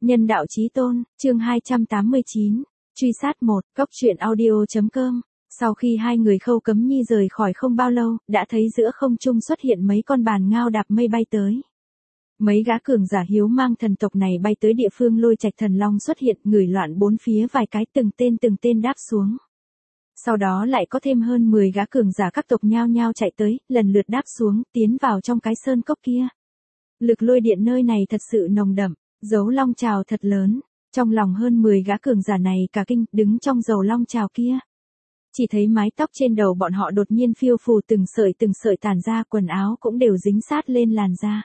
Nhân đạo chí tôn, chương 289, truy sát 1, cốc truyện audio.com. Sau khi hai người Khâu Cấm Nhi rời khỏi không bao lâu, đã thấy giữa không trung xuất hiện mấy con bàn ngao đạp mây bay tới. Mấy gã cường giả hiếu mang thần tộc này bay tới địa phương Lôi Trạch Thần Long xuất hiện, ngửi loạn bốn phía vài cái, từng tên đáp xuống. Sau đó lại có thêm hơn 10 gã cường giả các tộc nhao nhao chạy tới, lần lượt đáp xuống, tiến vào trong cái sơn cốc kia. Lực lôi điện nơi này thật sự nồng đậm, dấu long trào thật lớn, trong lòng hơn 10 gã cường giả này cả kinh, đứng trong dầu long trào kia. Chỉ thấy mái tóc trên đầu bọn họ đột nhiên phiêu phù từng sợi tản ra, quần áo cũng đều dính sát lên làn da.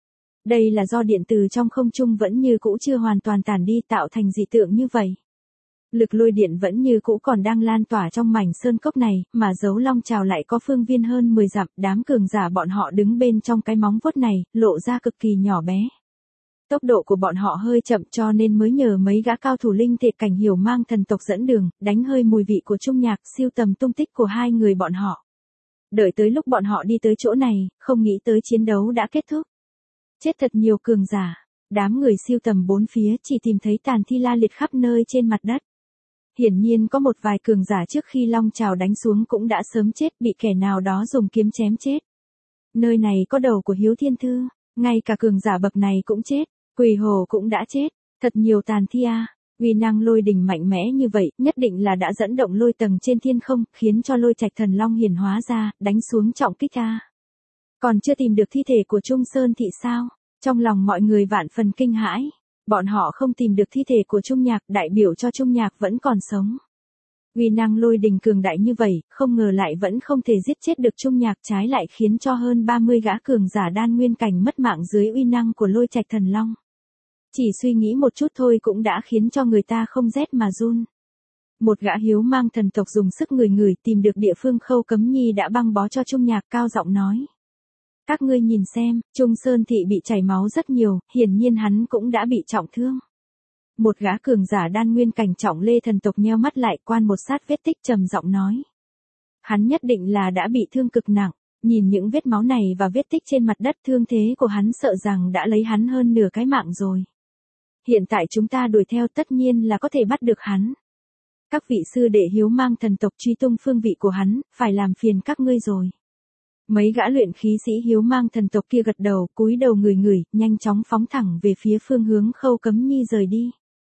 Đây là do điện từ trong không trung vẫn như cũ chưa hoàn toàn tản đi tạo thành dị tượng như vậy. Lực lôi điện vẫn như cũ còn đang lan tỏa trong mảnh sơn cốc này, mà dấu long trào lại có phương viên hơn 10 dặm, đám cường giả bọn họ đứng bên trong cái móng vuốt này, lộ ra cực kỳ nhỏ bé. Tốc độ của bọn họ hơi chậm cho nên mới nhờ mấy gã cao thủ linh thể cảnh hiểu mang thần tộc dẫn đường, đánh hơi mùi vị của Trung Nhạc, siêu tầm tung tích của hai người bọn họ. Đợi tới lúc bọn họ đi tới chỗ này, không nghĩ tới chiến đấu đã kết thúc. Chết thật nhiều cường giả, đám người siêu tầm bốn phía chỉ tìm thấy tàn thi la liệt khắp nơi trên mặt đất. Hiển nhiên có một vài cường giả trước khi long trào đánh xuống cũng đã sớm chết, bị kẻ nào đó dùng kiếm chém chết. Nơi này có đầu của Hiếu Thiên Thư, ngay cả cường giả bậc này cũng chết, Quỳ Hồ cũng đã chết, thật nhiều tàn thi a. Uy năng lôi đình mạnh mẽ như vậy, nhất định là đã dẫn động lôi tầng trên thiên không, khiến cho Lôi Trạch Thần Long hiển hóa ra, đánh xuống trọng kích a. Còn chưa tìm được thi thể của Trung Sơn Thị sao? Trong lòng mọi người vạn phần kinh hãi. Bọn họ không tìm được thi thể của Trung Nhạc, đại biểu cho Trung Nhạc vẫn còn sống. Uy năng lôi đình cường đại như vậy, không ngờ lại vẫn không thể giết chết được Trung Nhạc, trái lại khiến cho hơn 30 gã cường giả đan nguyên cảnh mất mạng dưới uy năng của Lôi Trạch Thần Long. Chỉ suy nghĩ một chút thôi cũng đã khiến cho người ta không rét mà run. Một gã hiếu mang thần tộc dùng sức ngửi tìm được địa phương Khâu Cấm Nhi đã băng bó cho Trung Nhạc, cao giọng nói. Các ngươi nhìn xem, Trung Sơn Thị bị chảy máu rất nhiều, hiển nhiên hắn cũng đã bị trọng thương. Một gã cường giả đan nguyên cảnh Trọng Lê thần tộc nheo mắt lại, quan một sát vết tích trầm giọng nói. Hắn nhất định là đã bị thương cực nặng, nhìn những vết máu này và vết tích trên mặt đất, thương thế của hắn sợ rằng đã lấy hắn hơn nửa cái mạng rồi. Hiện tại chúng ta đuổi theo tất nhiên là có thể bắt được hắn. Các vị sư đệ hiếu mang thần tộc truy tung phương vị của hắn, phải làm phiền các ngươi rồi. Mấy gã luyện khí sĩ hiếu mang thần tộc kia gật đầu, cúi đầu ngửi, nhanh chóng phóng thẳng về phía phương hướng Khâu Cấm Nhi rời đi.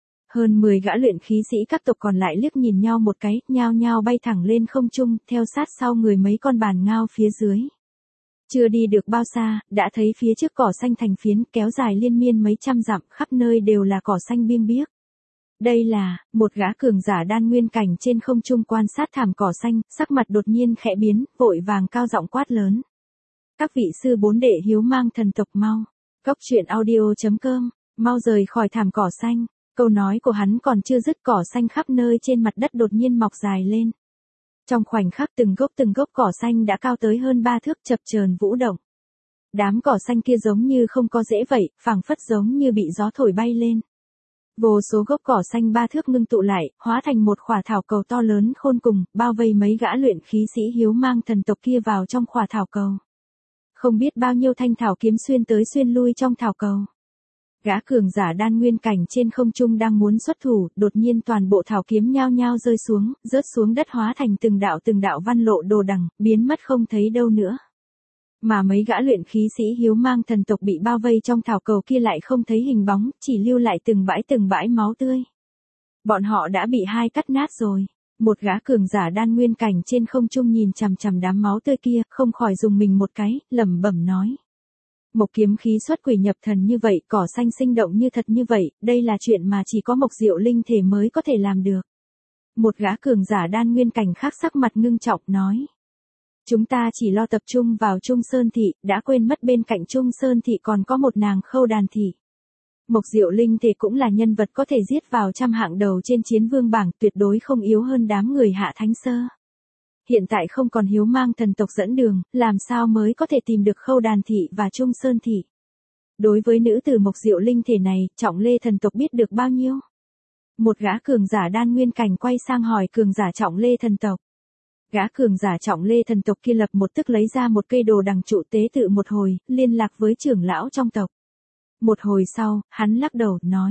Hơn 10 gã luyện khí sĩ các tộc còn lại liếc nhìn nhau một cái, nhao nhao bay thẳng lên không trung, theo sát sau người mấy con bàn ngao phía dưới. Chưa đi được bao xa, đã thấy phía trước cỏ xanh thành phiến, kéo dài liên miên mấy trăm dặm, khắp nơi đều là cỏ xanh biêng biếc. Đây là, một gã cường giả đan nguyên cảnh trên không trung quan sát thảm cỏ xanh, sắc mặt đột nhiên khẽ biến, vội vàng cao giọng quát lớn. Các vị sư bốn đệ hiếu mang thần tộc mau, cốc truyện audio.com, mau rời khỏi thảm cỏ xanh. Câu nói của hắn còn chưa dứt, cỏ xanh khắp nơi trên mặt đất đột nhiên mọc dài lên. Trong khoảnh khắc từng gốc cỏ xanh đã cao tới hơn 3 thước, chập chờn vũ động. Đám cỏ xanh kia giống như không có rễ vậy, phảng phất giống như bị gió thổi bay lên. Vô số gốc cỏ xanh 3 thước ngưng tụ lại, hóa thành một khỏa thảo cầu to lớn khôn cùng, bao vây mấy gã luyện khí sĩ hiếu mang thần tộc kia vào trong khỏa thảo cầu. Không biết bao nhiêu thanh thảo kiếm xuyên tới xuyên lui trong thảo cầu. Gã cường giả đan nguyên cảnh trên không trung đang muốn xuất thủ, đột nhiên toàn bộ thảo kiếm nhao nhao rơi xuống, rớt xuống đất hóa thành từng đạo văn lộ đồ đằng, biến mất không thấy đâu nữa. Mà mấy gã luyện khí sĩ hiếu mang thần tộc bị bao vây trong thảo cầu kia lại không thấy hình bóng, chỉ lưu lại từng bãi máu tươi. Bọn họ đã bị hai cắt nát rồi. Một gã cường giả đan nguyên cảnh trên không trung nhìn chằm chằm đám máu tươi kia, không khỏi dùng mình một cái, lẩm bẩm nói. Mộc kiếm khí xuất quỷ nhập thần như vậy, cỏ xanh sinh động như thật như vậy, đây là chuyện mà chỉ có Mộc Diệu linh thể mới có thể làm được. Một gã cường giả đan nguyên cảnh khác sắc mặt ngưng trọng nói. Chúng ta chỉ lo tập trung vào Trung Sơn Thị, đã quên mất bên cạnh Trung Sơn Thị còn có một nàng Khâu Đàn Thị. Mộc Diệu linh thể cũng là nhân vật có thể giết vào trăm hạng đầu trên chiến vương bảng, tuyệt đối không yếu hơn đám người Hạ Thánh Sơ. Hiện tại không còn hiếu mang thần tộc dẫn đường, làm sao mới có thể tìm được Khâu Đàn Thị và Trung Sơn Thị. Đối với nữ tử Mộc Diệu linh thể này, Trọng Lê thần tộc biết được bao nhiêu? Một gã cường giả đan nguyên cảnh quay sang hỏi cường giả Trọng Lê thần tộc. Gã cường giả Trọng Lê thần tộc kia lập một tức lấy ra một cây đồ đằng trụ tế tự một hồi, liên lạc với trưởng lão trong tộc. Một hồi sau, hắn lắc đầu, nói.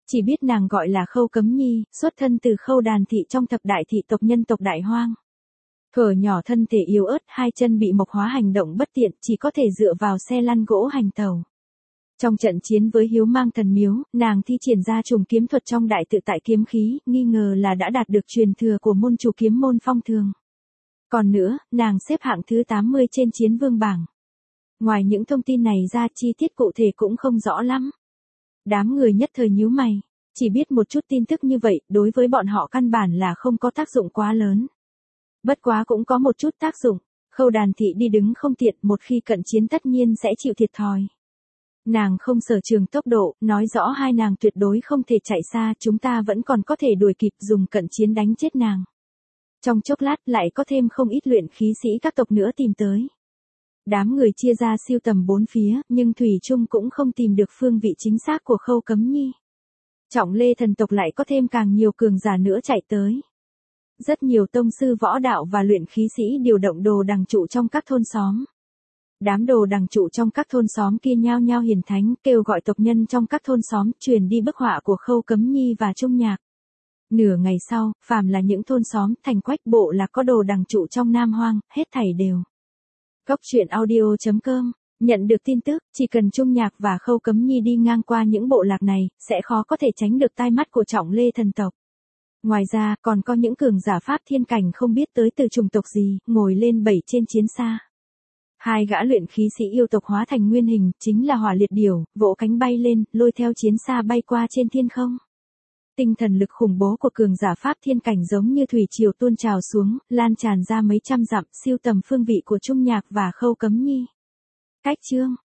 Chỉ biết nàng gọi là Khâu Cấm Nhi, xuất thân từ Khâu Đàn thị trong thập đại thị tộc nhân tộc Đại Hoang. Thuở nhỏ thân thể yếu ớt, hai chân bị mộc hóa hành động bất tiện, chỉ có thể dựa vào xe lăn gỗ hành tàu. Trong trận chiến với Hiếu Mang Thần Miếu, nàng thi triển ra trùng kiếm thuật trong đại tự tại kiếm khí, nghi ngờ là đã đạt được truyền thừa của môn chủ kiếm môn Phong Thường. Còn nữa, nàng xếp hạng thứ 80 trên chiến vương bảng. Ngoài những thông tin này ra, chi tiết cụ thể cũng không rõ lắm. Đám người nhất thời nhíu mày, chỉ biết một chút tin tức như vậy, đối với bọn họ căn bản là không có tác dụng quá lớn. Bất quá cũng có một chút tác dụng, Khâu Đàn thị đi đứng không tiện, một khi cận chiến tất nhiên sẽ chịu thiệt thòi. Nàng không sở trường tốc độ, nói rõ hai nàng tuyệt đối không thể chạy xa, chúng ta vẫn còn có thể đuổi kịp dùng cận chiến đánh chết nàng. Trong chốc lát lại có thêm không ít luyện khí sĩ các tộc nữa tìm tới. Đám người chia ra siêu tầm bốn phía, nhưng thủy chung cũng không tìm được phương vị chính xác của Khâu Cấm Nhi. Trọng Lê thần tộc lại có thêm càng nhiều cường giả nữa chạy tới. Rất nhiều tông sư võ đạo và luyện khí sĩ điều động đồ đằng trụ trong các thôn xóm. Đám đồ đằng trụ trong các thôn xóm kia nhao nhao hiển thánh, kêu gọi tộc nhân trong các thôn xóm truyền đi bức họa của Khâu Cấm Nhi và Trung Nhạc. Nửa ngày sau, phàm là những thôn xóm thành quách bộ là có đồ đằng trụ trong Nam Hoang, hết thảy đều. Cốc truyện audio.com, nhận được tin tức, chỉ cần Trung Nhạc và Khâu Cấm Nhi đi ngang qua những bộ lạc này, sẽ khó có thể tránh được tai mắt của Trọng Lê thần tộc. Ngoài ra, còn có những cường giả pháp thiên cảnh không biết tới từ chủng tộc gì, ngồi lên 7 trên chiến xa. Hai gã luyện khí sĩ yêu tộc hóa thành nguyên hình, chính là Hỏa Liệt Điểu, vỗ cánh bay lên, lôi theo chiến xa bay qua trên thiên không. Tinh thần lực khủng bố của cường giả pháp thiên cảnh giống như thủy triều tuôn trào xuống, lan tràn ra mấy trăm dặm, siêu tầm phương vị của Trung Nhạc và Khâu Cấm Nhi. Cách chương